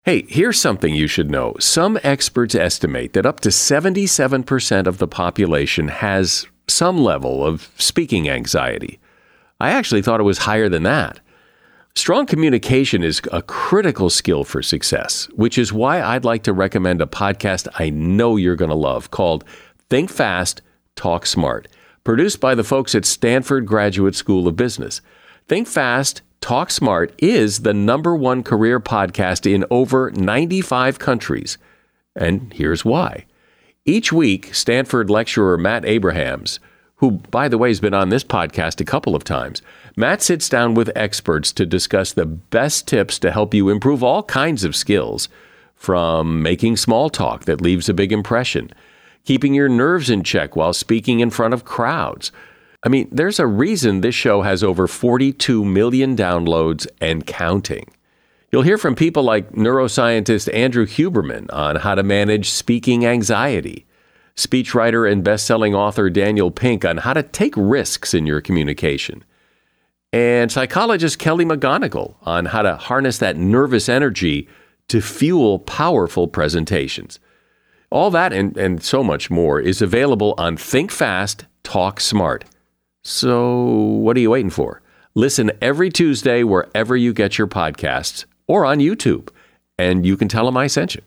Hey, here's something you should know. Some experts estimate that up to 77% of the population has some level of speaking anxiety. I actually thought it was higher than that. Strong communication is a critical skill for success, which is why I'd like to recommend a podcast I know you're going to love called Think Fast, Talk Smart, produced by the folks at Stanford Graduate School of Business. Think Fast, Talk Smart is the #1 career podcast in over 95 countries. And here's why. Each week, Stanford lecturer Matt Abrahams, who, by the way, has been on this podcast a couple of times, Matt sits down with experts to discuss the best tips to help you improve all kinds of skills, from making small talk that leaves a big impression, keeping your nerves in check while speaking in front of crowds. I mean, there's a reason this show has over 42 million downloads and counting. You'll hear from people like neuroscientist Andrew Huberman on how to manage speaking anxiety, speechwriter and best-selling author Daniel Pink on how to take risks in your communication, and psychologist Kelly McGonigal on how to harness that nervous energy to fuel powerful presentations. All that and so much more is available on Think Fast, Talk Smart. So what are you waiting for? Listen every Tuesday wherever you get your podcasts or on YouTube, and you can tell them I sent you.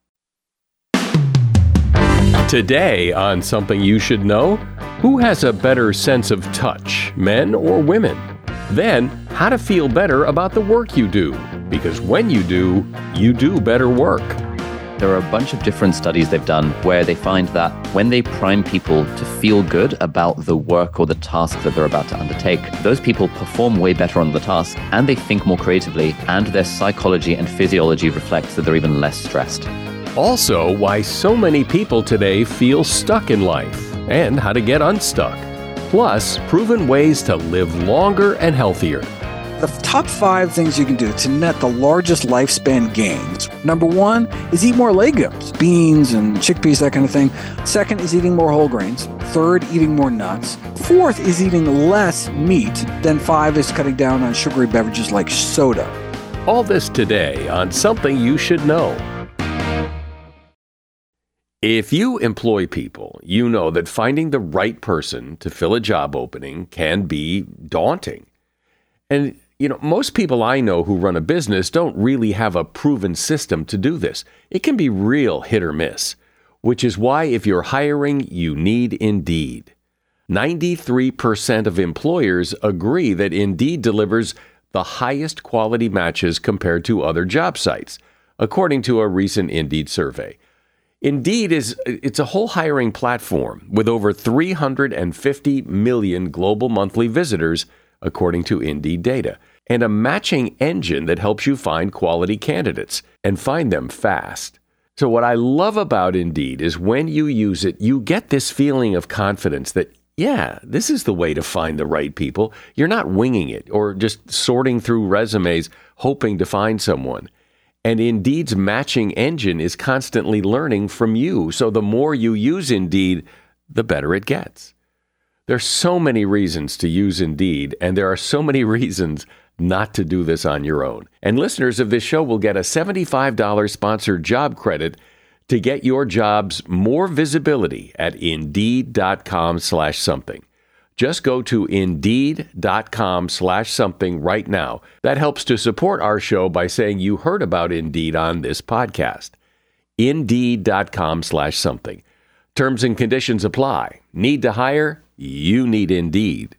Today on Something You Should Know, who has a better sense of touch, men or women? Then, how to feel better about the work you do, because when you do better work. There are a bunch of different studies they've done where they find that when they prime people to feel good about the work or the task that they're about to undertake, those people perform way better on the task and they think more creatively, and their psychology and physiology reflects that they're even less stressed. Also, why so many people today feel stuck in life and how to get unstuck. Plus, proven ways to live longer and healthier. The top 5 things you can do to net the largest lifespan gains. Number 1 is eat more legumes, beans and chickpeas, that kind of thing. Second is eating more whole grains. Third, eating more nuts. Fourth is eating less meat. Then 5 is cutting down on sugary beverages like soda. All this today on Something You Should Know. If you employ people, you know that finding the right person to fill a job opening can be daunting. And most people I know who run a business don't really have a proven system to do this. It can be real hit or miss, which is why if you're hiring, you need Indeed. 93% of employers agree that Indeed delivers the highest quality matches compared to other job sites, according to a recent Indeed survey. Indeed it's a whole hiring platform with over 350 million global monthly visitors, according to Indeed data, and a matching engine that helps you find quality candidates and find them fast. So what I love about Indeed is when you use it, you get this feeling of confidence that, yeah, this is the way to find the right people. You're not winging it or just sorting through resumes, hoping to find someone. And Indeed's matching engine is constantly learning from you. So the more you use Indeed, the better it gets. There's so many reasons to use Indeed, and there are so many reasons not to do this on your own. And listeners of this show will get a $75 sponsored job credit to get your jobs more visibility at Indeed.com/something. Just go to Indeed.com/something right now. That helps to support our show by saying you heard about Indeed on this podcast. Indeed.com/something. Terms and conditions apply. Need to hire? You need Indeed.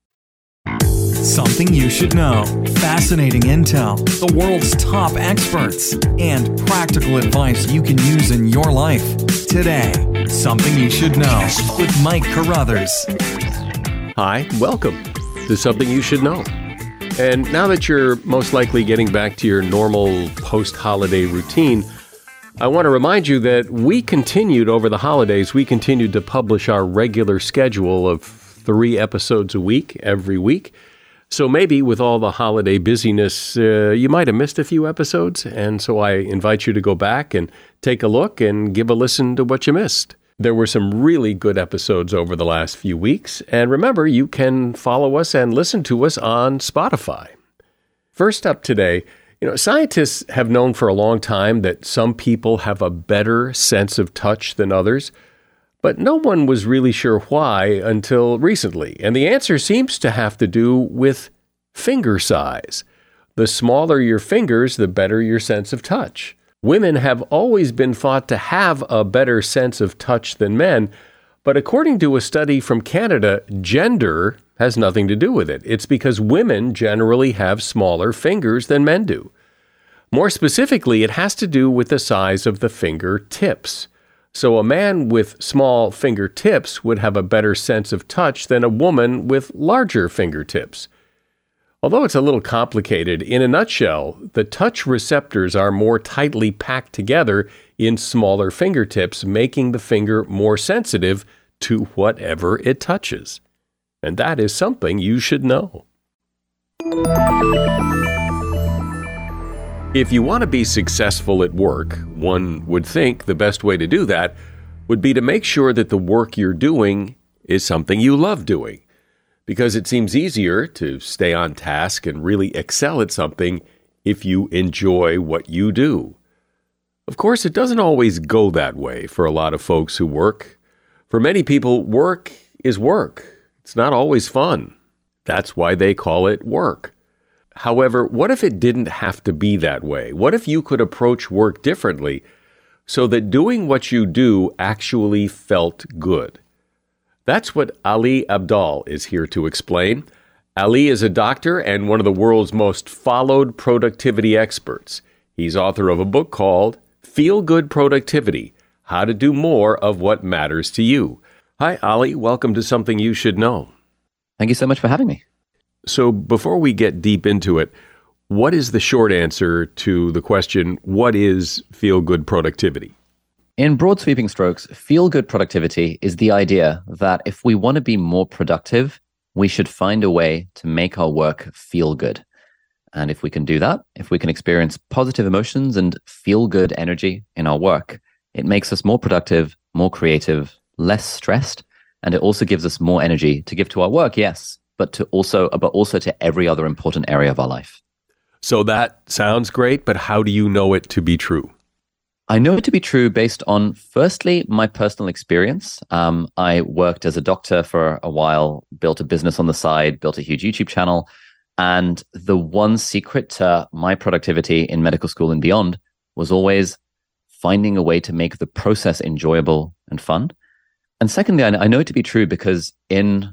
Something you should know. Fascinating intel, the world's top experts, and practical advice you can use in your life. Today, Something You Should Know with Mike Carruthers. Hi, welcome to Something You Should Know. And now that you're most likely getting back to your normal post-holiday routine, I want to remind you that we continued over the holidays, we continued to publish our regular schedule of 3 episodes a week, every week. So maybe with all the holiday busyness, you might have missed a few episodes. And so I invite you to go back and take a look and give a listen to what you missed. There were some really good episodes over the last few weeks. And remember, you can follow us and listen to us on Spotify. First up today, Scientists have known for a long time that some people have a better sense of touch than others, but no one was really sure why until recently. And the answer seems to have to do with finger size. The smaller your fingers, the better your sense of touch. Women have always been thought to have a better sense of touch than men, but according to a study from Canada, gender has nothing to do with it. It's because women generally have smaller fingers than men do. More specifically, it has to do with the size of the fingertips. So a man with small fingertips would have a better sense of touch than a woman with larger fingertips. Although it's a little complicated, in a nutshell, the touch receptors are more tightly packed together in smaller fingertips, making the finger more sensitive to whatever it touches. And that is something you should know. If you want to be successful at work, one would think the best way to do that would be to make sure that the work you're doing is something you love doing, because it seems easier to stay on task and really excel at something if you enjoy what you do. Of course, it doesn't always go that way for a lot of folks who work. For many people, work is work. It's not always fun. That's why they call it work. However, what if it didn't have to be that way? What if you could approach work differently so that doing what you do actually felt good? That's what Ali Abdaal is here to explain. Ali is a doctor and one of the world's most followed productivity experts. He's author of a book called Feel Good Productivity: How to Do More of What Matters to You. Hi, Ali. Welcome to Something You Should Know. Thank you so much for having me. So before we get deep into it, what is the short answer to the question, what is feel-good productivity? In broad sweeping strokes, feel-good productivity is the idea that if we want to be more productive, we should find a way to make our work feel good. And if we can do that, if we can experience positive emotions and feel-good energy in our work, it makes us more productive, more creative, less stressed, and it also gives us more energy to give to our work, yes, but also to every other important area of our life. So that sounds great, but how do you know it to be true? I know it to be true based on, firstly, my personal experience. I worked as a doctor for a while, built a business on the side, built a huge YouTube channel. And the one secret to my productivity in medical school and beyond was always finding a way to make the process enjoyable and fun. And secondly, I know it to be true because in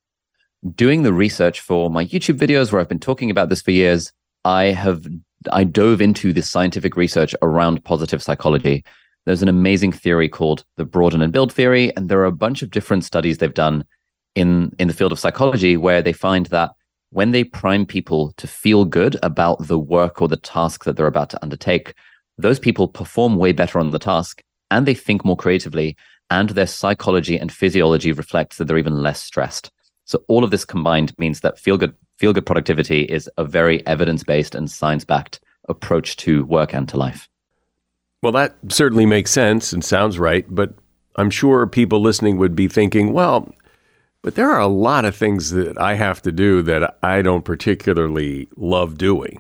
doing the research for my YouTube videos, where I've been talking about this for years, I dove into this scientific research around positive psychology. There's an amazing theory called the broaden and build theory, and there are a bunch of different studies they've done in the field of psychology where they find that when they prime people to feel good about the work or the task that they're about to undertake, those people perform way better on the task and they think more creatively, and their psychology and physiology reflects that they're even less stressed. So all of this combined means that feel-good productivity is a very evidence-based and science-backed approach to work and to life. Well, that certainly makes sense and sounds right, but I'm sure people listening would be thinking, well, but there are a lot of things that I have to do that I don't particularly love doing.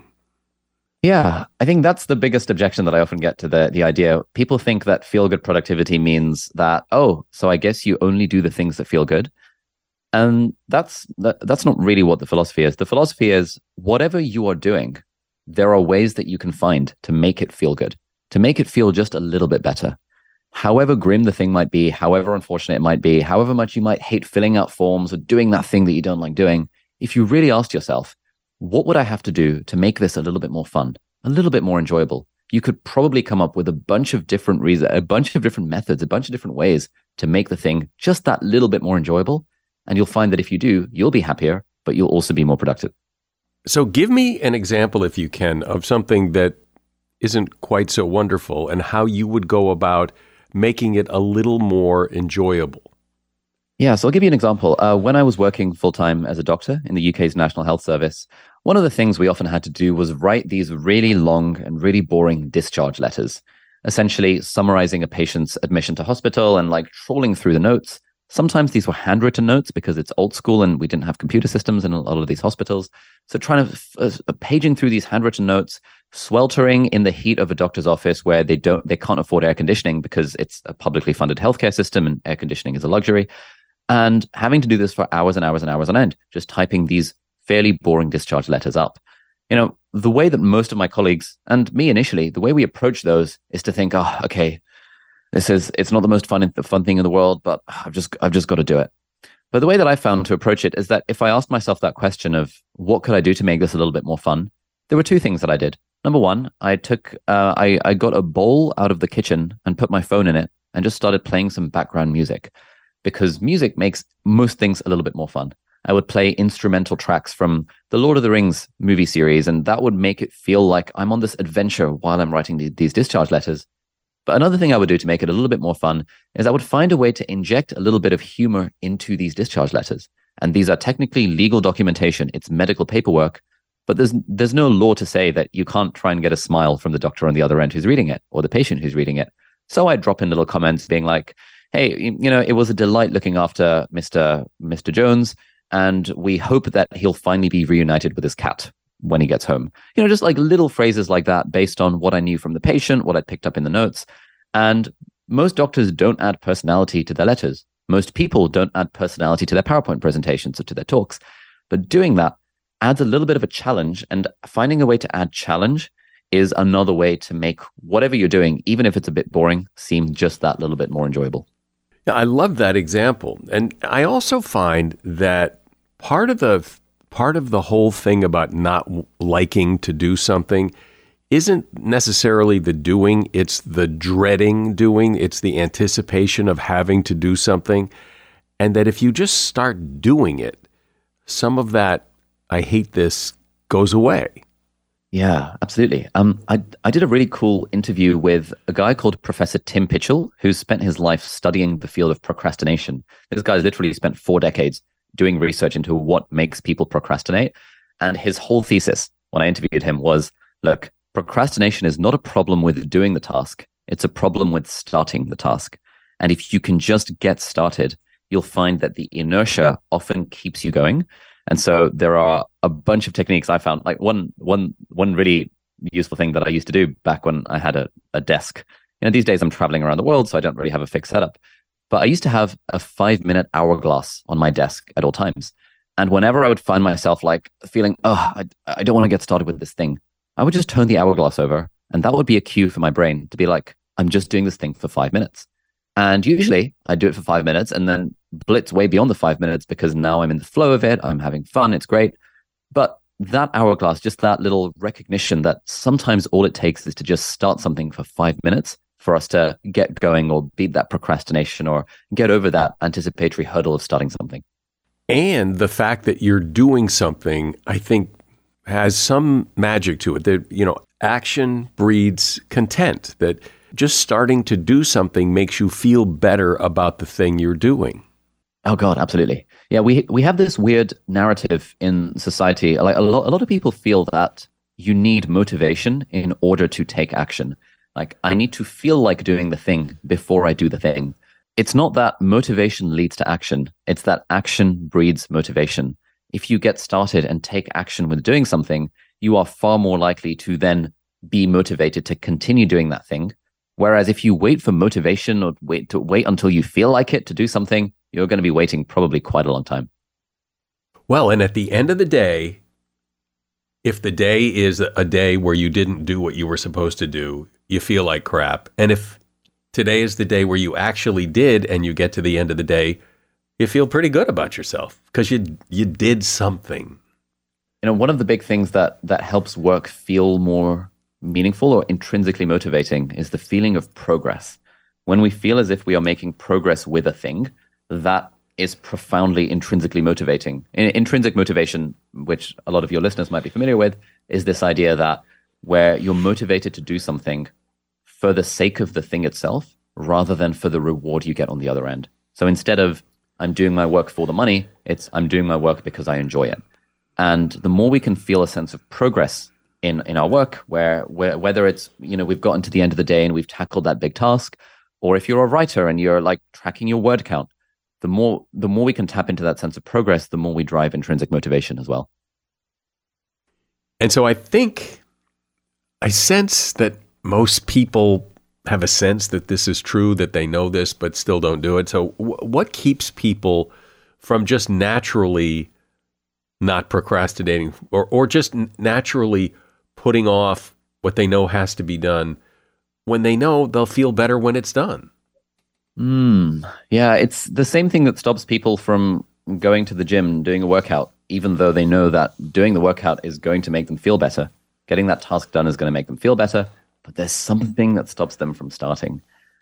Yeah, I think that's the biggest objection that I often get to the idea. People think that feel-good productivity means that, oh, so I guess you only do the things that feel good. And that's not really what the philosophy is. The philosophy is whatever you are doing, there are ways that you can find to make it feel good, to make it feel just a little bit better. However grim the thing might be, however unfortunate it might be, however much you might hate filling out forms or doing that thing that you don't like doing, if you really asked yourself, what would I have to do to make this a little bit more fun, a little bit more enjoyable? You could probably come up with a bunch of different reasons, a bunch of different methods, a bunch of different ways to make the thing just that little bit more enjoyable. And you'll find that if you do, you'll be happier, but you'll also be more productive. So give me an example, if you can, of something that isn't quite so wonderful and how you would go about making it a little more enjoyable. Yeah, so I'll give you an example. When I was working full-time as a doctor in the UK's National Health Service, one of the things we often had to do was write these really long and really boring discharge letters, essentially summarizing a patient's admission to hospital and like trawling through the notes, Sometimes these were handwritten notes because it's old school and we didn't have computer systems in a lot of these hospitals. So trying to paging through these handwritten notes, sweltering in the heat of a doctor's office where they can't afford air conditioning because it's a publicly funded healthcare system and air conditioning is a luxury, and having to do this for hours and hours and hours on end, just typing these fairly boring discharge letters up. The way that most of my colleagues and me initially, the way we approach those is to think, oh, okay, it's not the most fun thing in the world, but I've just got to do it. But the way that I found to approach it is that if I asked myself that question of what could I do to make this a little bit more fun, there were two things that I did. Number one, I got a bowl out of the kitchen and put my phone in it and just started playing some background music, because music makes most things a little bit more fun. I would play instrumental tracks from the Lord of the Rings movie series, and that would make it feel like I'm on this adventure while I'm writing these discharge letters. But another thing I would do to make it a little bit more fun is I would find a way to inject a little bit of humor into these discharge letters. And these are technically legal documentation. It's medical paperwork, but there's no law to say that you can't try and get a smile from the doctor on the other end who's reading it, or the patient who's reading it. So I drop in little comments being like, hey, it was a delight looking after Mr. Jones, and we hope that he'll finally be reunited with his cat when he gets home. Just like little phrases like that based on what I knew from the patient, what I picked up in the notes. And most doctors don't add personality to their letters. Most people don't add personality to their PowerPoint presentations or to their talks. But doing that adds a little bit of a challenge, and finding a way to add challenge is another way to make whatever you're doing, even if it's a bit boring, seem just that little bit more enjoyable. Yeah, I love that example. And I also find that part of the whole thing about not liking to do something isn't necessarily the doing, it's the dreading doing, it's the anticipation of having to do something. And that if you just start doing it, some of that, I hate this, goes away. Yeah, absolutely. I did a really cool interview with a guy called Professor Tim Pitchell, who's spent his life studying the field of procrastination. This guy's literally spent 4 decades doing research into what makes people procrastinate. And his whole thesis when I interviewed him was, look, procrastination is not a problem with doing the task. It's a problem with starting the task. And if you can just get started, you'll find that the inertia often keeps you going. And so there are a bunch of techniques I found. Like one really useful thing that I used to do back when I had a desk. These days I'm traveling around the world, so I don't really have a fixed setup. But I used to have a 5-minute hourglass on my desk at all times. And whenever I would find myself like feeling, I don't want to get started with this thing, I would just turn the hourglass over. And that would be a cue for my brain to be like, I'm just doing this thing for 5 minutes. And usually I do it for 5 minutes and then blitz way beyond the 5 minutes because now I'm in the flow of it. I'm having fun. It's great. But that hourglass, just that little recognition that sometimes all it takes is to just start something for 5 minutes for us to get going or beat that procrastination or get over that anticipatory hurdle of starting something. And the fact that you're doing something, I think, has some magic to it. That, action breeds content, that just starting to do something makes you feel better about the thing you're doing. Oh God, absolutely. Yeah, we have this weird narrative in society. Like a lot of people feel that you need motivation in order to take action. Like I need to feel like doing the thing before I do the thing. It's not that motivation leads to action. It's that action breeds motivation. If you get started and take action with doing something, you are far more likely to then be motivated to continue doing that thing. Whereas if you wait for motivation or wait until you feel like it to do something, you're going to be waiting probably quite a long time. Well, and at the end of the day, if the day is a day where you didn't do what you were supposed to do, you feel like crap. And if today is the day where you actually did and you get to the end of the day, you feel pretty good about yourself because you did something. One of the big things that helps work feel more meaningful or intrinsically motivating is the feeling of progress. When we feel as if we are making progress with a thing, that is profoundly intrinsically motivating. Intrinsic motivation, which a lot of your listeners might be familiar with, is this idea that where you're motivated to do something for the sake of the thing itself, rather than for the reward you get on the other end. So instead of I'm doing my work for the money, it's I'm doing my work because I enjoy it. And the more we can feel a sense of progress in our work, where whether it's, we've gotten to the end of the day and we've tackled that big task, or if you're a writer and you're like tracking your word count, the more we can tap into that sense of progress, the more we drive intrinsic motivation as well. And so I sense that most people have a sense that this is true, that they know this, but still don't do it. So what keeps people from just naturally not procrastinating or just naturally putting off what they know has to be done when they know they'll feel better when it's done? Yeah, it's the same thing that stops people from going to the gym and doing a workout, even though they know that doing the workout is going to make them feel better. Getting that task done is going to make them feel better, but there's something that stops them from starting.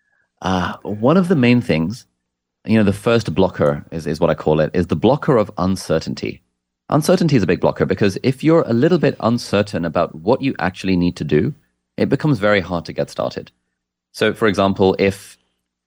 One of the main things, the first blocker is what I call it, is the blocker of uncertainty. Uncertainty is a big blocker because if you're a little bit uncertain about what you actually need to do, it becomes very hard to get started. So, for example, if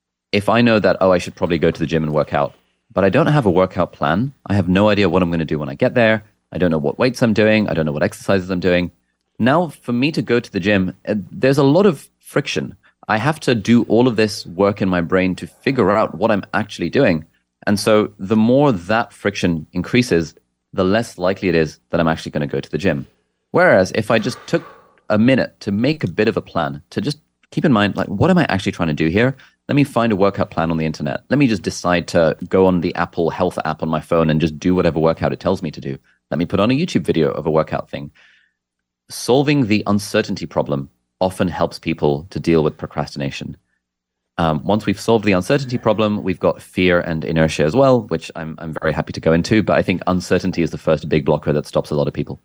I know that, I should probably go to the gym and work out, but I don't have a workout plan, I have no idea what I'm going to do when I get there, I don't know what weights I'm doing, I don't know what exercises I'm doing. Now, for me to go to the gym, there's a lot of friction. I have to do all of this work in my brain to figure out what I'm actually doing. And so the more that friction increases, the less likely it is that I'm actually going to go to the gym. Whereas if I just took a minute to make a bit of a plan, to just keep in mind, like, what am I actually trying to do here? Let me find a workout plan on the internet. Let me just decide to go on the Apple Health app on my phone and just do whatever workout it tells me to do. Let me put on a YouTube video of a workout thing. Solving the uncertainty problem often helps people to deal with procrastination. Once we've solved the uncertainty problem, we've got fear and inertia as well, which I'm very happy to go into. But I think uncertainty is the first big blocker that stops a lot of people.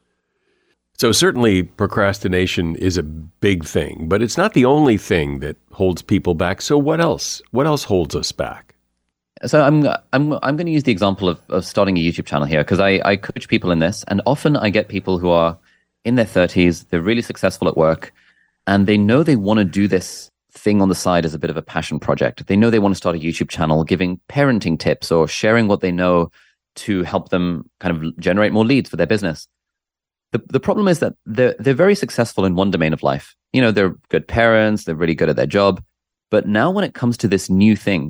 So certainly procrastination is a big thing, but it's not the only thing that holds people back. So what else? What else holds us back? So I'm going to use the example of starting a YouTube channel here because I coach people in this, and often I get people who are in their 30s, they're really successful at work, and they know they want to do this thing on the side as a bit of a passion project. They know they want to start a YouTube channel giving parenting tips or sharing what they know to help them kind of generate more leads for their business. The problem is that they're very successful in one domain of life. They're good parents, they're really good at their job. But now when it comes to this new thing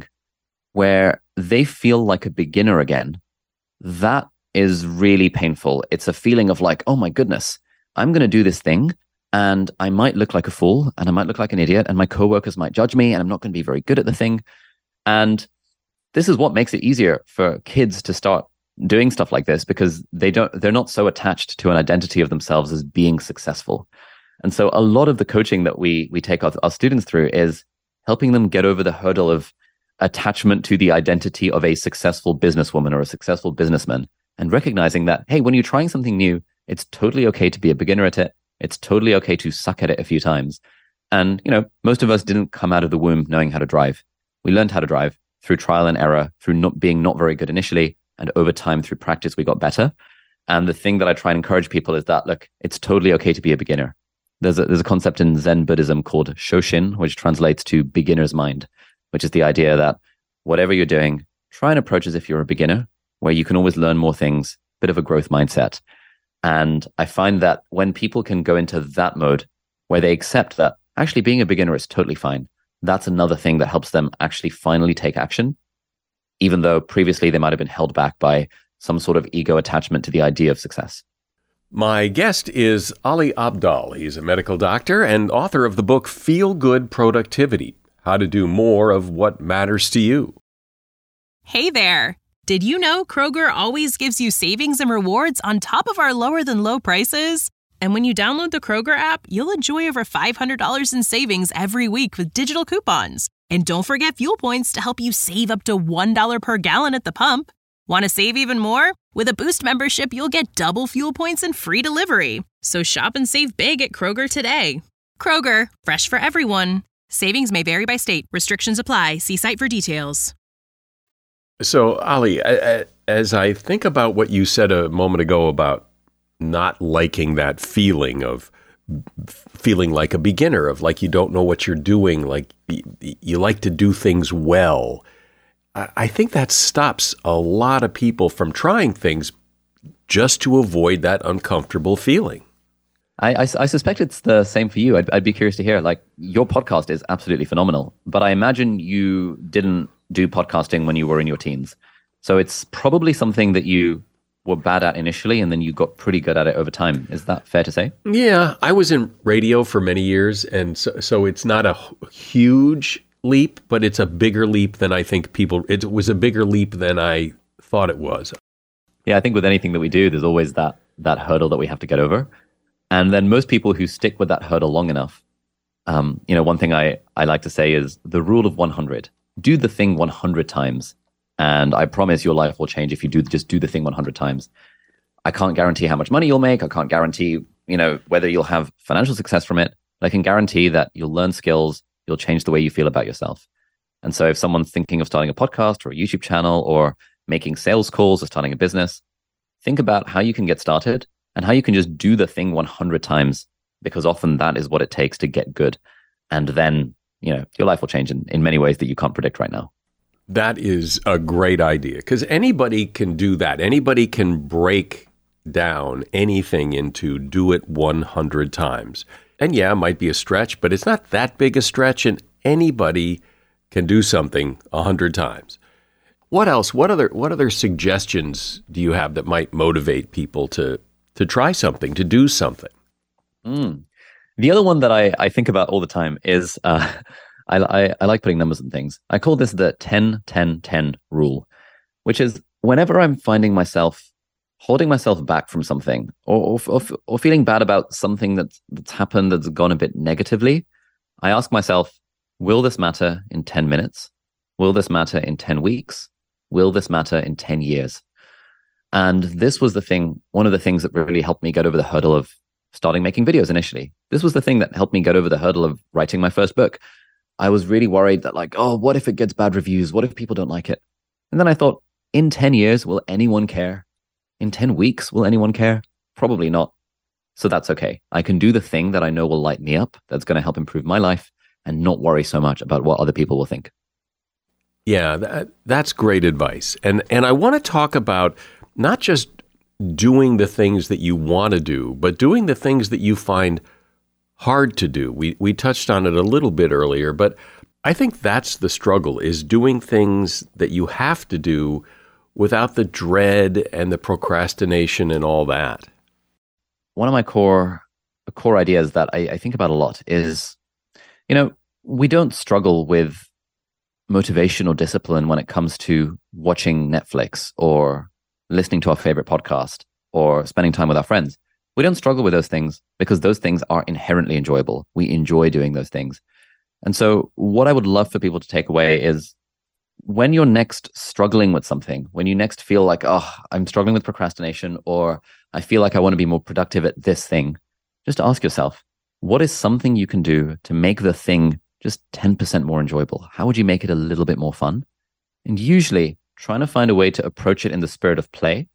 where they feel like a beginner again, that is really painful. It's a feeling of like, oh my goodness, I'm going to do this thing and I might look like a fool and I might look like an idiot and my coworkers might judge me and I'm not going to be very good at the thing. And this is what makes it easier for kids to start doing stuff like this because they're not so attached to an identity of themselves as being successful. And so a lot of the coaching that we take our students through is helping them get over the hurdle of attachment to the identity of a successful businesswoman or a successful businessman and recognizing that, hey, when you're trying something new, it's totally okay to be a beginner at it. It's totally okay to suck at it a few times. And, most of us didn't come out of the womb knowing how to drive. We learned how to drive through trial and error, through not being very good initially. And over time, through practice, we got better. And the thing that I try and encourage people is that, look, it's totally okay to be a beginner. There's a concept in Zen Buddhism called Shoshin, which translates to beginner's mind, which is the idea that whatever you're doing, try and approach as if you're a beginner, where you can always learn more things, bit of a growth mindset. And I find that when people can go into that mode, where they accept that actually being a beginner is totally fine, that's another thing that helps them actually finally take action, even though previously they might have been held back by some sort of ego attachment to the idea of success. My guest is Ali Abdaal. He's a medical doctor and author of the book Feel Good Productivity: How to Do More of What Matters to You. Hey there. Did you know Kroger always gives you savings and rewards on top of our lower than low prices? And when you download the Kroger app, you'll enjoy over $500 in savings every week with digital coupons. And don't forget fuel points to help you save up to $1 per gallon at the pump. Want to save even more? With a Boost membership, you'll get double fuel points and free delivery. So shop and save big at Kroger today. Kroger, fresh for everyone. Savings may vary by state. Restrictions apply. See site for details. So, Ali, as I think about what you said a moment ago about not liking that feeling of feeling like a beginner, of like you don't know what you're doing, like you like to do things well, I think that stops a lot of people from trying things just to avoid that uncomfortable feeling. I suspect it's the same for you. I'd be curious to hear, like, your podcast is absolutely phenomenal, but I imagine you didn't do podcasting when you were in your teens. So it's probably something that you were bad at initially, and then you got pretty good at it over time. Is that fair to say? Yeah, I was in radio for many years, and so it's not a huge leap, but it's a bigger leap than I think it was a bigger leap than I thought it was. Yeah, I think with anything that we do, there's always that hurdle that we have to get over. And then most people who stick with that hurdle long enough, one thing I like to say is the rule of 100. Do the thing 100 times. And I promise your life will change if you just do the thing 100 times. I can't guarantee how much money you'll make. I can't guarantee, whether you'll have financial success from it. But I can guarantee that you'll learn skills. You'll change the way you feel about yourself. And so if someone's thinking of starting a podcast or a YouTube channel or making sales calls or starting a business, think about how you can get started and how you can just do the thing 100 times, because often that is what it takes to get good. And then, your life will change in many ways that you can't predict right now. That is a great idea, because anybody can do that. Anybody can break down anything into do it 100 times. And yeah, it might be a stretch, but it's not that big a stretch, and anybody can do something 100 times. What else? What other suggestions do you have that might motivate people to try something, to do something? The other one that I think about all the time is I like putting numbers on things. I call this the 10-10-10 rule, which is whenever I'm finding myself holding myself back from something or feeling bad about something that's happened that's gone a bit negatively, I ask myself, will this matter in 10 minutes? Will this matter in 10 weeks? Will this matter in 10 years? And this was one of the things that really helped me get over the hurdle of starting making videos initially. This was the thing that helped me get over the hurdle of writing my first book. I was really worried that what if it gets bad reviews? What if people don't like it? And then I thought, in 10 years, will anyone care? In 10 weeks, will anyone care? Probably not. So that's okay. I can do the thing that I know will light me up, that's going to help improve my life, and not worry so much about what other people will think. Yeah, that's great advice. And I want to talk about not just doing the things that you want to do, but doing the things that you find hard to do. We touched on it a little bit earlier, but I think that's the struggle, is doing things that you have to do without the dread and the procrastination and all that. One of my core ideas that I think about a lot is, we don't struggle with motivation or discipline when it comes to watching Netflix or listening to our favorite podcast or spending time with our friends. We don't struggle with those things because those things are inherently enjoyable. We enjoy doing those things. And so what I would love for people to take away is when you're next struggling with something, when you next feel like, I'm struggling with procrastination, or I feel like I want to be more productive at this thing, just ask yourself, what is something you can do to make the thing just 10% more enjoyable? How would you make it a little bit more fun? And usually trying to find a way to approach it in the spirit of play,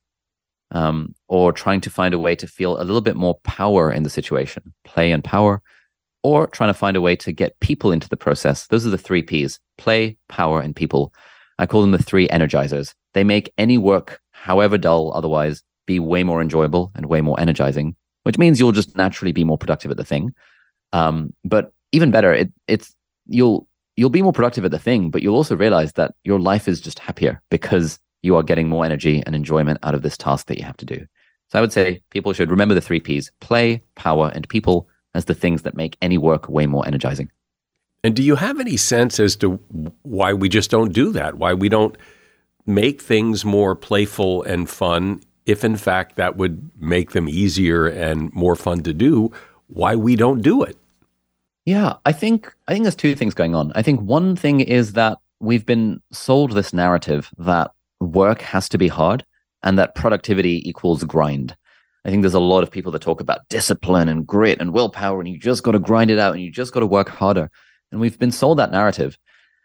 or trying to find a way to feel a little bit more power in the situation, play and power, or trying to find a way to get people into the process. Those are the 3 Ps: play, power, and people. I call them the 3 energizers. They make any work, however dull otherwise, be way more enjoyable and way more energizing, which means you'll just naturally be more productive at the thing. But even better, you'll be more productive at the thing, but you'll also realize that your life is just happier because you are getting more energy and enjoyment out of this task that you have to do. So I would say people should remember the 3 Ps: play, power, and people, as the things that make any work way more energizing. And do you have any sense as to why we just don't do that? Why we don't make things more playful and fun, if in fact that would make them easier and more fun to do? Why we don't do it? Yeah, I think there's 2 things going on. I think one thing is that we've been sold this narrative that work has to be hard and that productivity equals grind. I think there's a lot of people that talk about discipline and grit and willpower, and you just got to grind it out and you just got to work harder. And we've been sold that narrative.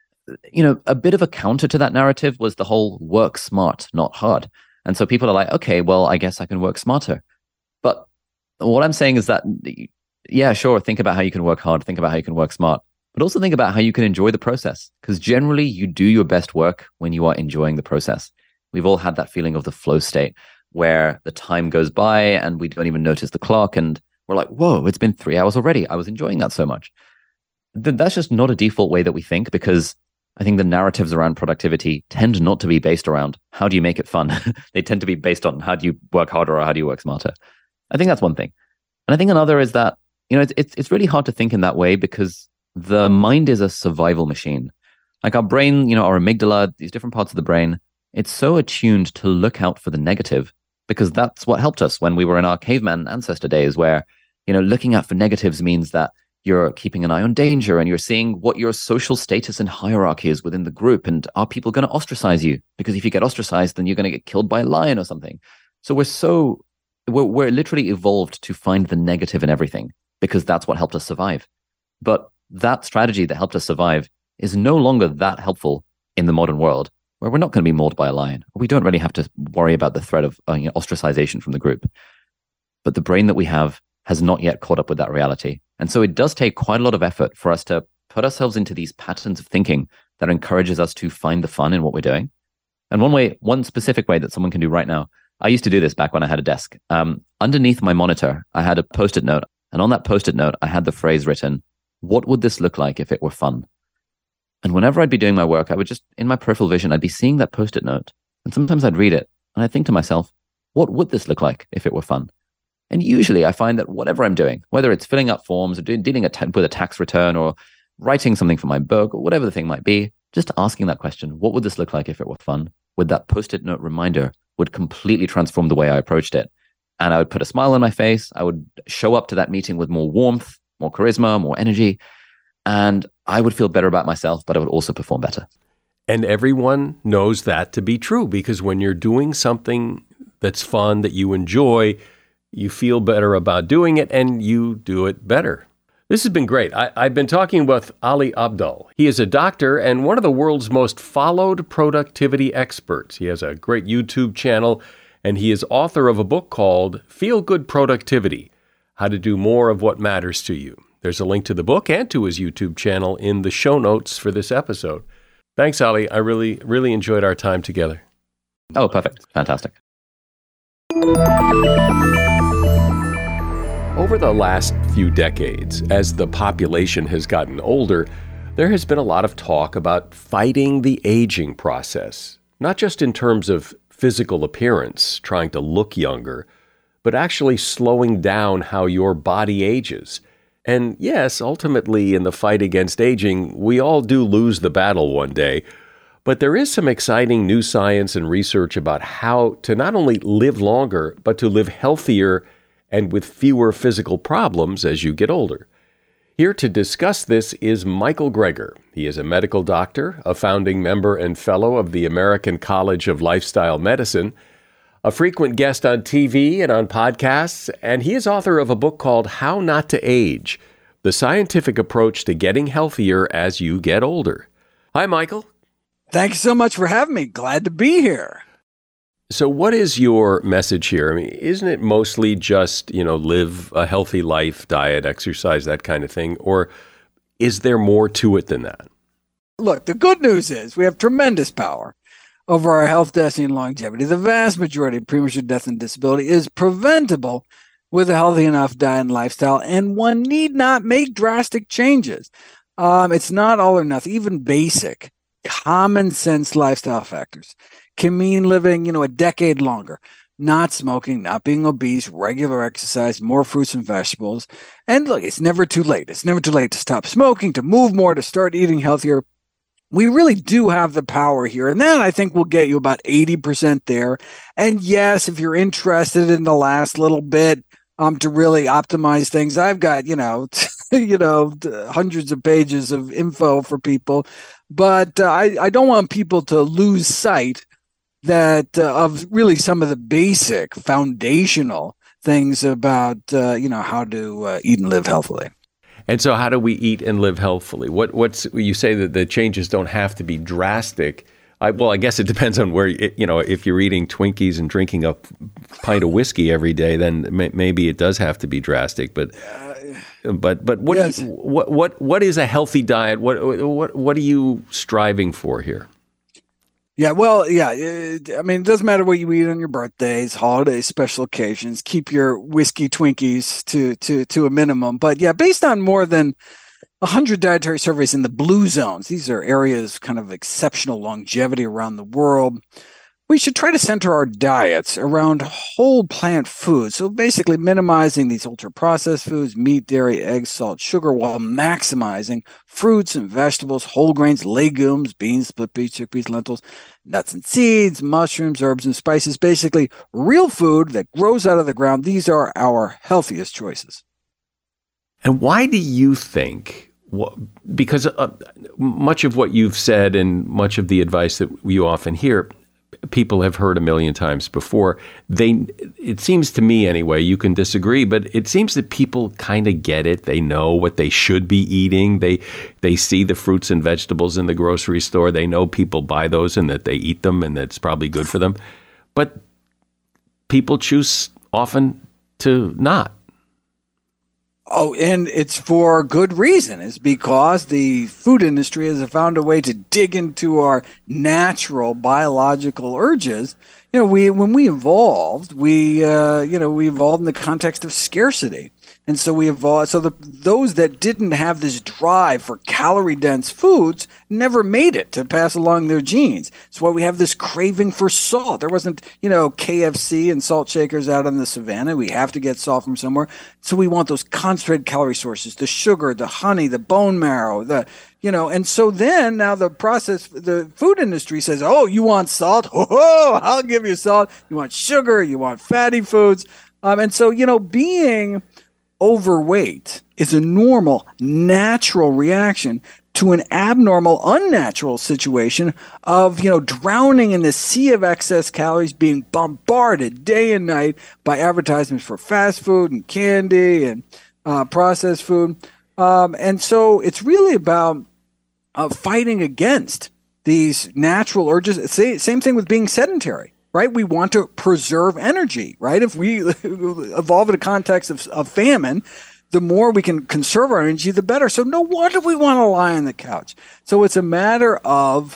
A bit of a counter to that narrative was the whole work smart, not hard. And so people are like, okay, well, I guess I can work smarter. But what I'm saying is that, yeah, sure, think about how you can work hard, think about how you can work smart, but also think about how you can enjoy the process. Because generally you do your best work when you are enjoying the process. We've all had that feeling of the flow state where the time goes by and we don't even notice the clock and we're like, whoa, it's been 3 hours already. I was enjoying that so much. That's just not a default way that we think, because I think the narratives around productivity tend not to be based around how do you make it fun. They tend to be based on how do you work harder or how do you work smarter. I think that's one thing. And I think another is that, it's really hard to think in that way because the mind is a survival machine. Like our brain, our amygdala, these different parts of the brain, it's so attuned to look out for the negative because that's what helped us when we were in our caveman ancestor days where, looking out for negatives means that you're keeping an eye on danger and you're seeing what your social status and hierarchy is within the group. And are people going to ostracize you? Because if you get ostracized, then you're going to get killed by a lion or something. So we're literally evolved to find the negative in everything because that's what helped us survive. But that strategy that helped us survive is no longer that helpful in the modern world where we're not going to be mauled by a lion. We don't really have to worry about the threat of ostracization from the group. But the brain that we have has not yet caught up with that reality. And so it does take quite a lot of effort for us to put ourselves into these patterns of thinking that encourages us to find the fun in what we're doing. And one specific way that someone can do right now, I used to do this back when I had a desk. Underneath my monitor, I had a Post-it note. And on that Post-it note, I had the phrase written, "What would this look like if it were fun?" And whenever I'd be doing my work, I would just, in my peripheral vision, I'd be seeing that Post-it note. And sometimes I'd read it. And I'd think to myself, what would this look like if it were fun? And usually I find that whatever I'm doing, whether it's filling up forms or dealing with a tax return or writing something for my book or whatever the thing might be, just asking that question, what would this look like if it were fun? With that Post-it note reminder would completely transform the way I approached it. And I would put a smile on my face. I would show up to that meeting with more warmth, more charisma, more energy. And I would feel better about myself, but I would also perform better. And everyone knows that to be true because when you're doing something that's fun, that you enjoy, you feel better about doing it and you do it better. This has been great. I've been talking with Ali Abdaal. He is a doctor and one of the world's most followed productivity experts. He has a great YouTube channel and he is author of a book called Feel Good Productivity: How to Do More of What Matters to You. There's a link to the book and to his YouTube channel in the show notes for this episode. Thanks, Ali. I really, really enjoyed our time together. Oh, perfect. Fantastic. Over the last few decades, as the population has gotten older, there has been a lot of talk about fighting the aging process, not just in terms of physical appearance, trying to look younger, but actually slowing down how your body ages. And yes, ultimately in the fight against aging, we all do lose the battle one day, but there is some exciting new science and research about how to not only live longer, but to live healthier and with fewer physical problems as you get older. Here to discuss this is Michael Greger. He is a medical doctor, a founding member and fellow of the American College of Lifestyle Medicine, a frequent guest on TV and on podcasts, and he is author of a book called How Not to Age: The Scientific Approach to Getting Healthier as You Get Older. Hi, Michael. Thanks so much for having me. Glad to be here. So what is your message here? I mean, isn't it mostly just, live a healthy life, diet, exercise, that kind of thing? Or is there more to it than that? Look, the good news is we have tremendous power over our health, destiny, and longevity. The vast majority of premature death and disability is preventable with a healthy enough diet and lifestyle, and one need not make drastic changes. It's not all or nothing. Even basic, common sense lifestyle factors can mean living, a decade longer, not smoking, not being obese, regular exercise, more fruits and vegetables. And look, it's never too late. It's never too late to stop smoking, to move more, to start eating healthier. We really do have the power here. And that, I think, will get you about 80% there. And yes, if you're interested in the last little bit to really optimize things, I've got, hundreds of pages of info for people. But I don't want people to lose sight that of really some of the basic foundational things about, how to eat and live healthily. And so how do we eat and live healthfully? What's you say that the changes don't have to be drastic. I guess it depends on where, if you're eating Twinkies and drinking a pint of whiskey every day, then maybe it does have to be drastic. But what, yes. What is a healthy diet? What are you striving for here? Yeah, well, yeah. It doesn't matter what you eat on your birthdays, holidays, special occasions. Keep your whiskey Twinkies to a minimum. But yeah, based on more than 100 dietary surveys in the blue zones. These are areas kind of exceptional longevity around the world. We should try to center our diets around whole plant foods. So basically minimizing these ultra-processed foods, meat, dairy, eggs, salt, sugar, while maximizing fruits and vegetables, whole grains, legumes, beans, split peas, chickpeas, lentils, nuts and seeds, mushrooms, herbs and spices, basically real food that grows out of the ground. These are our healthiest choices. And why do you think, because much of what you've said and much of the advice that you often hear, people have heard a million times before. It seems to me anyway, you can disagree, but it seems that people kind of get it. They know what they should be eating. They see the fruits and vegetables in the grocery store. They know people buy those and that they eat them and that's probably good for them. But people choose often to not. Oh, and it's for good reason. It's because the food industry has found a way to dig into our natural biological urges. When we evolved, we evolved in the context of scarcity. And so we evolved. So those that didn't have this drive for calorie-dense foods never made it to pass along their genes. That's why we have this craving for salt. There wasn't, KFC and salt shakers out on the savannah. We have to get salt from somewhere. So we want those concentrated calorie sources, the sugar, the honey, the bone marrow, and so then now the food industry says, oh, you want salt? Oh, I'll give you salt. You want sugar? You want fatty foods? And so, being overweight is a normal, natural reaction to an abnormal, unnatural situation of, drowning in the sea of excess calories, being bombarded day and night by advertisements for fast food and candy and processed food. And so it's really about fighting against these natural urges. Same thing with being sedentary. Right? We want to preserve energy, right? If we evolve in a context of famine, the more we can conserve our energy, the better. So no wonder we want to lie on the couch. So it's a matter of,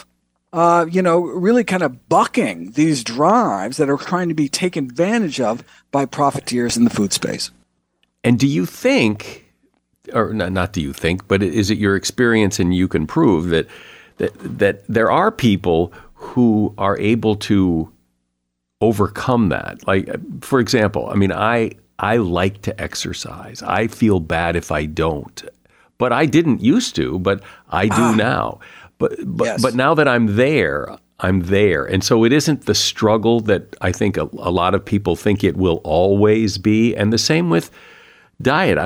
really kind of bucking these drives that are trying to be taken advantage of by profiteers in the food space. And do you think, or not do you think, but is it your experience and you can prove that there are people who are able to overcome that? Like, for example, I like to exercise. I feel bad if I don't, but I didn't used to, but I do now. But now that I'm there. And so it isn't the struggle that I think a lot of people think it will always be. And the same with diet.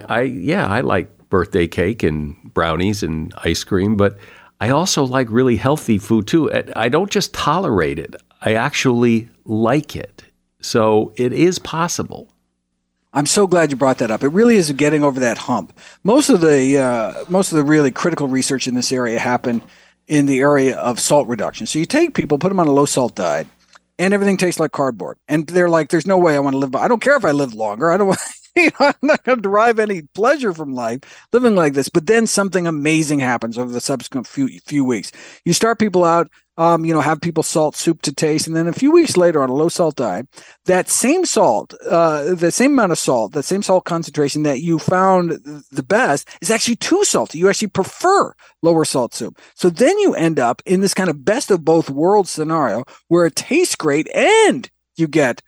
I like birthday cake and brownies and ice cream, but I also like really healthy food too. I don't just tolerate it. I actually like it. So it is possible. I'm so glad you brought that up. It really is getting over that hump. Most of the really critical research in this area happened in the area of salt reduction. So you take people, put them on a low salt diet, and everything tastes like cardboard. And they're like, there's no way I want to live. I don't care if I live longer. I don't want. I'm not going to derive any pleasure from life living like this. But then something amazing happens over the subsequent few weeks. You start people out, have people salt soup to taste. And then a few weeks later on a low salt diet, that same salt, the same amount of salt, that same salt concentration that you found the best is actually too salty. You actually prefer lower salt soup. So then you end up in this kind of best of both worlds scenario where it tastes great and you get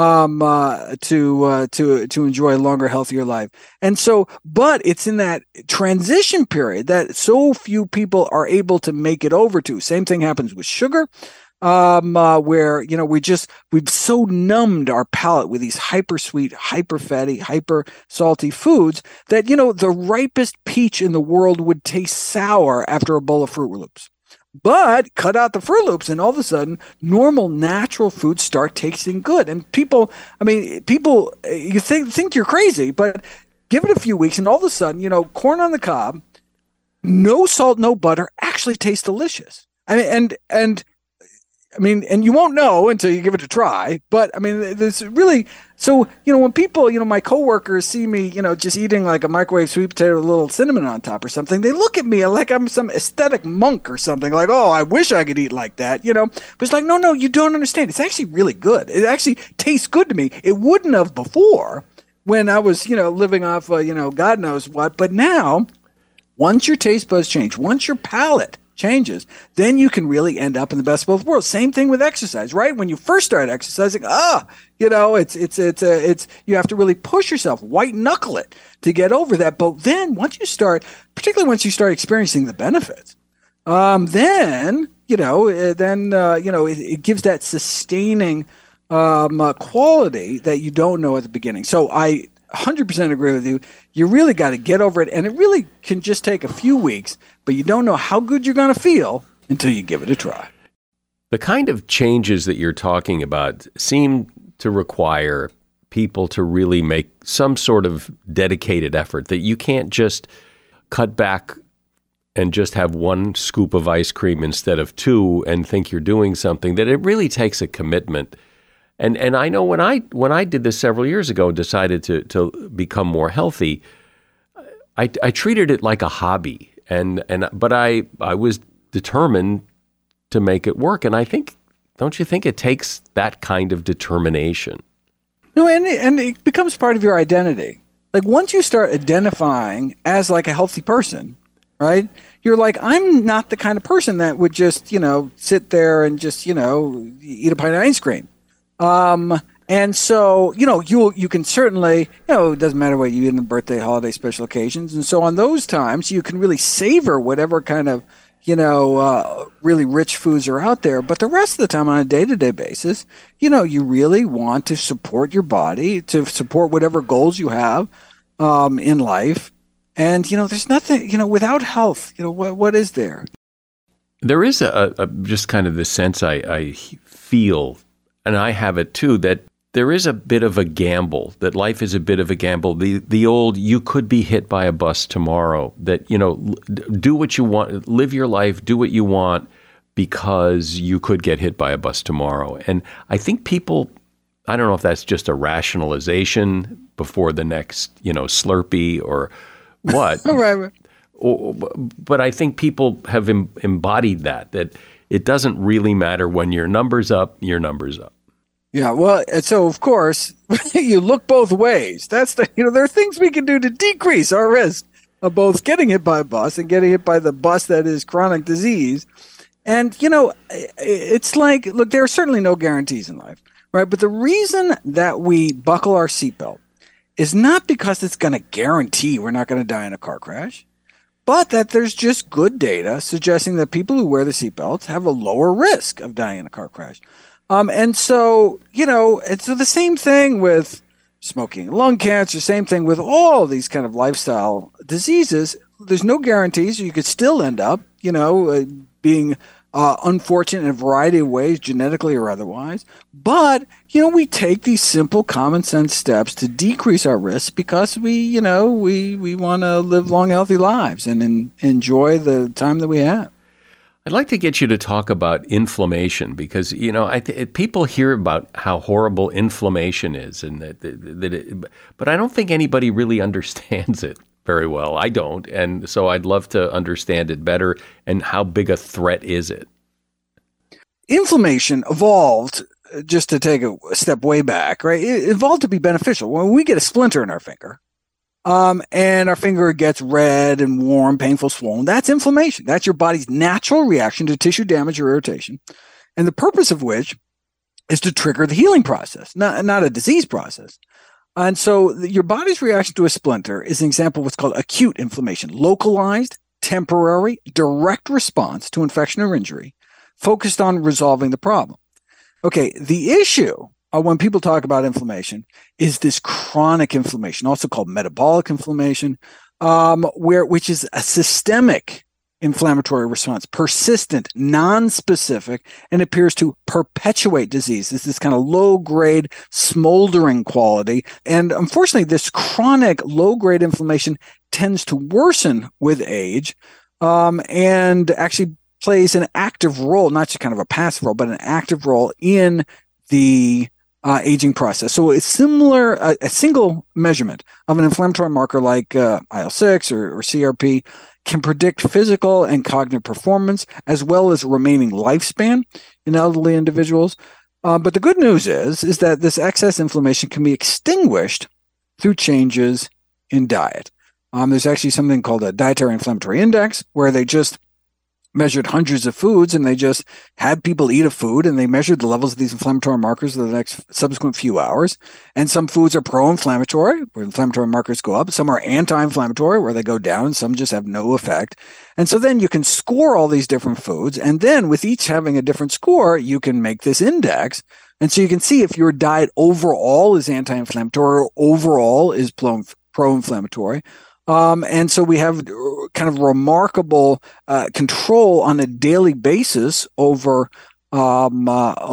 to enjoy a longer, healthier life. And so, but it's in that transition period that so few people are able to make it over to. Same thing happens with sugar, where, we've so numbed our palate with these hyper sweet, hyper fatty, hyper salty foods that, the ripest peach in the world would taste sour after a bowl of Fruit Loops. But cut out the Fruit Loops, and all of a sudden, normal, natural foods start tasting good. And people, you think you're crazy, but give it a few weeks, and all of a sudden, corn on the cob, no salt, no butter, actually tastes delicious. And you won't know until you give it a try. But there's really, so, when people, my coworkers see me, just eating like a microwave sweet potato with a little cinnamon on top or something, they look at me like I'm some aesthetic monk or something, like, oh, I wish I could eat like that, But it's like, no, you don't understand. It's actually really good. It actually tastes good to me. It wouldn't have before when I was, living off, God knows what. But now, Once your taste buds change, once your palate changes, then you can really end up in the best of both worlds. Same thing with exercise, right? When you first start exercising, it's you have to really push yourself, white knuckle it to get over that. But then once you start, particularly once you start experiencing the benefits, it gives that sustaining quality that you don't know at the beginning. So I 100% agree with you. You really got to get over it, and it really can just take a few weeks, but you don't know how good you're going to feel until you give it a try. The kind of changes that you're talking about seem to require people to really make some sort of dedicated effort, that you can't just cut back and just have one scoop of ice cream instead of two and think you're doing something, that it really takes a commitment. And I know when I did this several years ago and decided to become more healthy, I treated it like a hobby, but I was determined to make it work. And don't you think it takes that kind of determination? No, and it becomes part of your identity. Like once you start identifying as like a healthy person, right? You're like, I'm not the kind of person that would just, sit there and just, eat a pint of ice cream. And so, you can certainly, it doesn't matter what you eat on birthday, holiday, special occasions. And so on those times, you can really savor whatever kind of, really rich foods are out there. But the rest of the time on a day-to-day basis, you really want to support your body, to support whatever goals you have, in life. And, there's nothing, without health, what is there? There is a just kind of the sense I feel, and I have it too, that there is a bit of a gamble, that life is a bit of a gamble. The old, you could be hit by a bus tomorrow, that, do what you want, live your life, do what you want, because you could get hit by a bus tomorrow. And I think people, I don't know if that's just a rationalization before the next, Slurpee or what. Right. But I think people have embodied that it doesn't really matter when your number's up, your number's up. Yeah, well, so of course, you look both ways. That's there are things we can do to decrease our risk of both getting hit by a bus and getting hit by the bus that is chronic disease. And, it's like, look, there are certainly no guarantees in life, right? But the reason that we buckle our seatbelt is not because it's going to guarantee we're not going to die in a car crash, but that there's just good data suggesting that people who wear the seatbelts have a lower risk of dying in a car crash. And so, it's the same thing with smoking, lung cancer, same thing with all these kind of lifestyle diseases. There's no guarantees. You could still end up, being unfortunate in a variety of ways, genetically or otherwise. But, we take these simple common sense steps to decrease our risk because we want to live long, healthy lives and enjoy the time that we have. I'd like to get you to talk about inflammation because, people hear about how horrible inflammation is, and but I don't think anybody really understands it very well. I don't. And so I'd love to understand it better. And how big a threat is it? Inflammation evolved, just to take a step way back, right? It evolved to be beneficial. When we get a splinter in our finger, and our finger gets red and warm, painful, swollen, that's inflammation. That's your body's natural reaction to tissue damage or irritation. And the purpose of which is to trigger the healing process, not a disease process. And so your body's reaction to a splinter is an example of what's called acute inflammation, localized, temporary, direct response to infection or injury, focused on resolving the problem. Okay, the issue when people talk about inflammation is this chronic inflammation, also called metabolic inflammation, which is a systemic inflammatory response, persistent, non-specific, and appears to perpetuate disease. It's this kind of low-grade, smoldering quality. And unfortunately, this chronic low-grade inflammation tends to worsen with age, and actually plays an active role, not just kind of a passive role, but an active role in the aging process. So it's similar, a single measurement of an inflammatory marker like IL-6 or CRP can predict physical and cognitive performance as well as remaining lifespan in elderly individuals. But the good news is that this excess inflammation can be extinguished through changes in diet. There's actually something called a dietary inflammatory index, where they just measured hundreds of foods, and they just had people eat a food, and they measured the levels of these inflammatory markers for the next subsequent few hours. And some foods are pro-inflammatory, where inflammatory markers go up. Some are anti-inflammatory, where they go down, and some just have no effect. And so then you can score all these different foods, and then with each having a different score, you can make this index. And so you can see if your diet overall is anti-inflammatory or overall is pro-inflammatory. And so we have kind of remarkable control on a daily basis over kind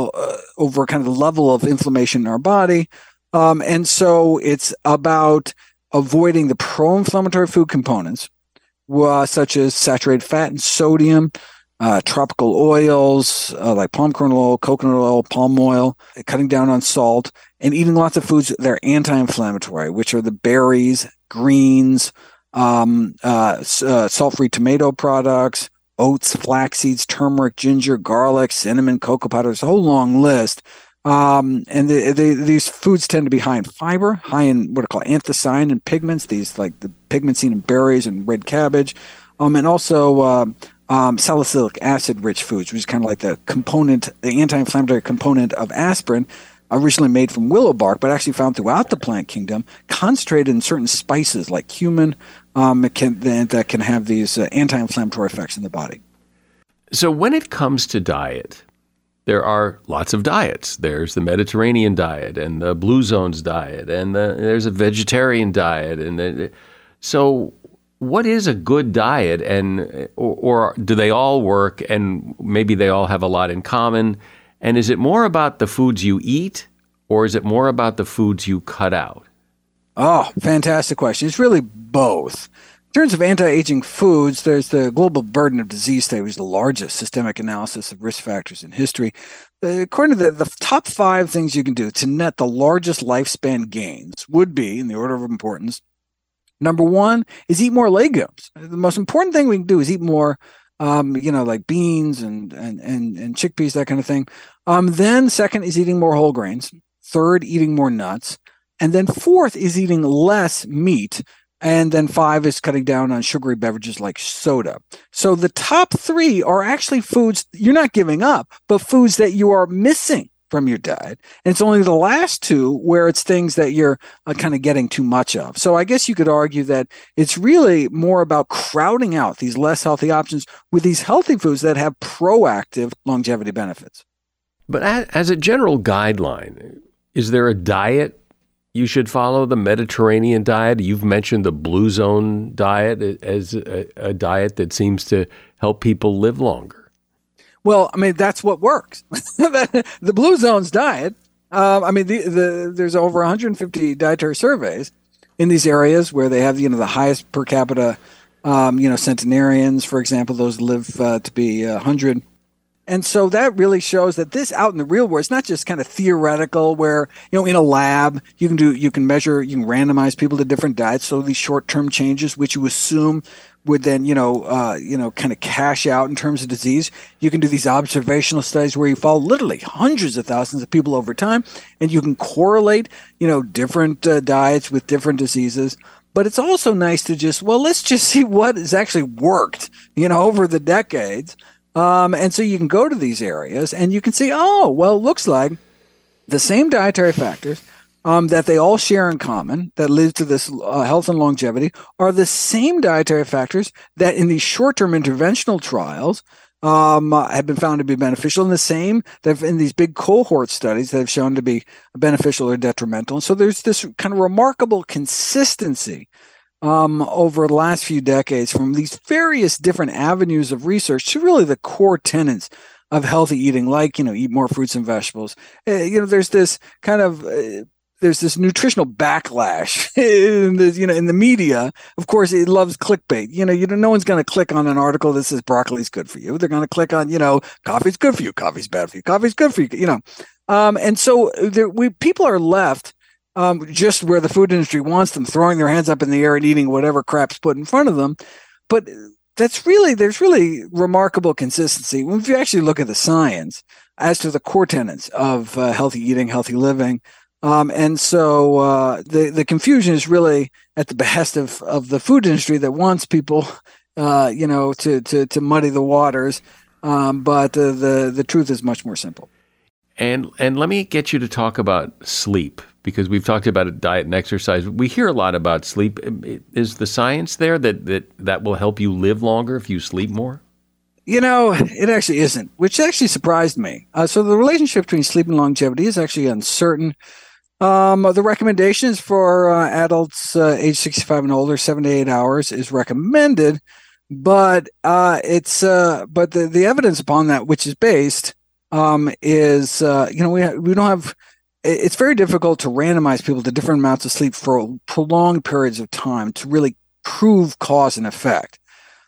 of the level of inflammation in our body. And so it's about avoiding the pro-inflammatory food components, such as saturated fat and sodium, tropical oils like palm kernel oil, coconut oil, palm oil, cutting down on salt, and eating lots of foods that are anti-inflammatory, which are the berries, greens, salt-free tomato products, oats, flax seeds, turmeric, ginger, garlic, cinnamon, cocoa powder. There's a whole long list. And these foods tend to be high in fiber, high in what are called anthocyanin and pigments, these like the pigment seen in berries and red cabbage, and also salicylic acid-rich foods, which is kind of like the anti-inflammatory component of aspirin, originally made from willow bark, but actually found throughout the plant kingdom, concentrated in certain spices like cumin, that can have these anti-inflammatory effects in the body. So when it comes to diet, there are lots of diets. There's the Mediterranean diet and the Blue Zones diet, and there's a vegetarian diet. So what is a good diet, or do they all work, and maybe they all have a lot in common? And is it more about the foods you eat, or is it more about the foods you cut out? Oh, fantastic question. It's really both. In terms of anti-aging foods, there's the Global Burden of Disease Study, which is the largest systemic analysis of risk factors in history. According to the top 5 things you can do to net the largest lifespan gains would be, in the order of importance, number 1 is eat more legumes. The most important thing we can do is eat more like beans and chickpeas, that kind of thing. Then second is eating more whole grains. Third, eating more nuts. And then fourth is eating less meat. And then 5 is cutting down on sugary beverages like soda. So the top 3 are actually foods you're not giving up, but foods that you are missing from your diet. And it's only the last 2 where it's things that you're kind of getting too much of. So I guess you could argue that it's really more about crowding out these less healthy options with these healthy foods that have proactive longevity benefits. But as a general guideline, is there a diet you should follow? The Mediterranean diet? You've mentioned the Blue Zone diet as a diet that seems to help people live longer. Well, I mean, that's what works. The Blue Zones diet, there's over 150 dietary surveys in these areas where they have, the highest per capita, centenarians, for example, those live to be 100. And so that really shows that this out in the real world, it's not just kind of theoretical where, in a lab, you can measure, you can randomize people to different diets. So these short-term changes, which you assume would then, kind of cash out in terms of disease. You can do these observational studies where you follow literally hundreds of thousands of people over time, and you can correlate, different diets with different diseases. But it's also nice to let's just see what has actually worked, over the decades. And so you can go to these areas and you can see, it looks like the same dietary factors that they all share in common that lead to this health and longevity are the same dietary factors that in these short-term interventional trials have been found to be beneficial, and the same that in these big cohort studies that have shown to be beneficial or detrimental. And so there's this kind of remarkable consistency over the last few decades from these various different avenues of research to really the core tenets of healthy eating, like, eat more fruits and vegetables. There's this kind of there's this nutritional backlash in the media. Of course, it loves clickbait. No one's going to click on an article that says broccoli's good for you. They're going to click on, coffee's good for you, coffee's bad for you, coffee's good for you. And so people are left just where the food industry wants them, throwing their hands up in the air and eating whatever crap's put in front of them. But there's really remarkable consistency. If you actually look at the science as to the core tenets of healthy eating, healthy living, And so the confusion is really at the behest of the food industry that wants people, to muddy the waters. But the truth is much more simple. And let me get you to talk about sleep, because we've talked about diet and exercise. We hear a lot about sleep. Is the science there that will help you live longer if you sleep more? It actually isn't, which actually surprised me. So the relationship between sleep and longevity is actually uncertain. The recommendations for adults age 65 and older, 7 to 8 hours is recommended, but the evidence upon that, which is based, is we don't have. It's very difficult to randomize people to different amounts of sleep for prolonged periods of time to really prove cause and effect.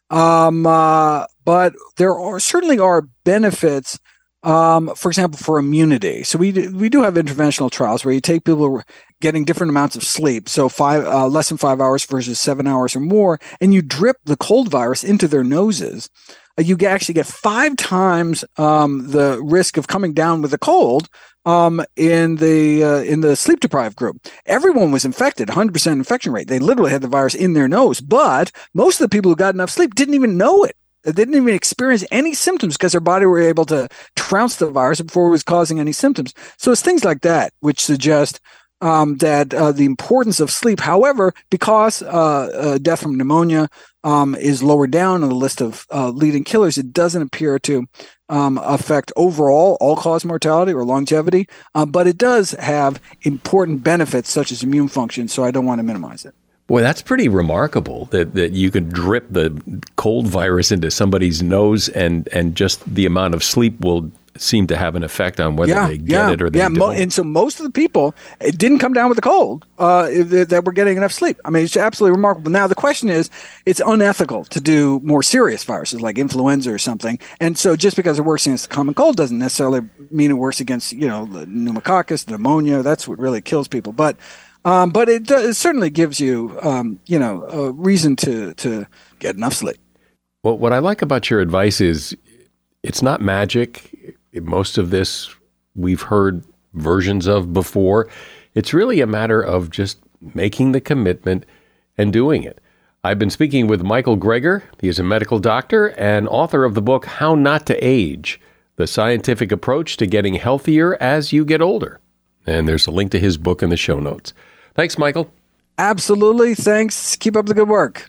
But there certainly are benefits. For example, for immunity. So we do have interventional trials where you take people who are getting different amounts of sleep, so less than 5 hours versus 7 hours or more, and you drip the cold virus into their noses. You actually get 5 times the risk of coming down with a cold in the sleep deprived group. Everyone was infected, 100% infection rate. They literally had the virus in their nose, but most of the people who got enough sleep didn't even know it. They didn't even experience any symptoms because their body were able to trounce the virus before it was causing any symptoms. So it's things like that which suggest that the importance of sleep. However, because death from pneumonia is lower down on the list of leading killers, it doesn't appear to affect overall all-cause mortality or longevity, but it does have important benefits such as immune function, so I don't want to minimize it. Boy, that's pretty remarkable that you could drip the cold virus into somebody's nose and just the amount of sleep will seem to have an effect on whether they get it or they don't. And so most of the people, it didn't come down with a cold that were getting enough sleep. I mean, it's absolutely remarkable. Now, the question is, it's unethical to do more serious viruses like influenza or something. And so just because it works against the common cold doesn't necessarily mean it works against, the pneumococcus, the pneumonia. That's what really kills people. But it certainly gives you, a reason to get enough sleep. Well, what I like about your advice is it's not magic. Most of this we've heard versions of before. It's really a matter of just making the commitment and doing it. I've been speaking with Michael Greger. He is a medical doctor and author of the book, How Not to Age, The Scientific Approach to Getting Healthier as You Get Older. And there's a link to his book in the show notes. Thanks, Michael. Absolutely. Thanks. Keep up the good work.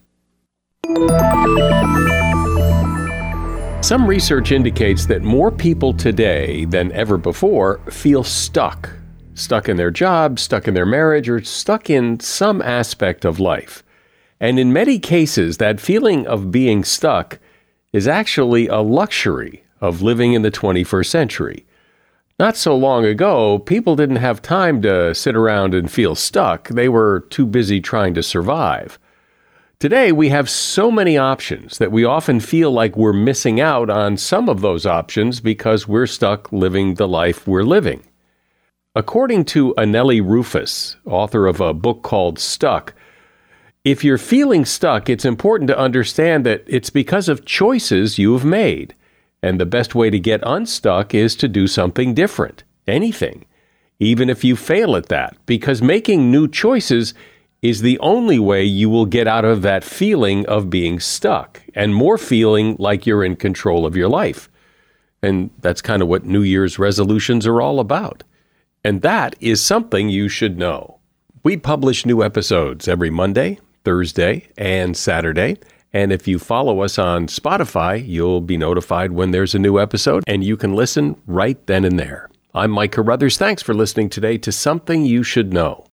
Some research indicates that more people today than ever before feel stuck in their job, stuck in their marriage, or stuck in some aspect of life. And in many cases, that feeling of being stuck is actually a luxury of living in the 21st century. Not so long ago, people didn't have time to sit around and feel stuck. They were too busy trying to survive. Today, we have so many options that we often feel like we're missing out on some of those options because we're stuck living the life we're living. According to Anelli Rufus, author of a book called Stuck, if you're feeling stuck, it's important to understand that it's because of choices you've made. And the best way to get unstuck is to do something different, anything, even if you fail at that, because making new choices is the only way you will get out of that feeling of being stuck and more feeling like you're in control of your life. And that's kind of what New Year's resolutions are all about. And that is something you should know. We publish new episodes every Monday, Thursday, and Saturday. And if you follow us on Spotify, you'll be notified when there's a new episode, and you can listen right then and there. I'm Mike Carruthers. Thanks for listening today to Something You Should Know.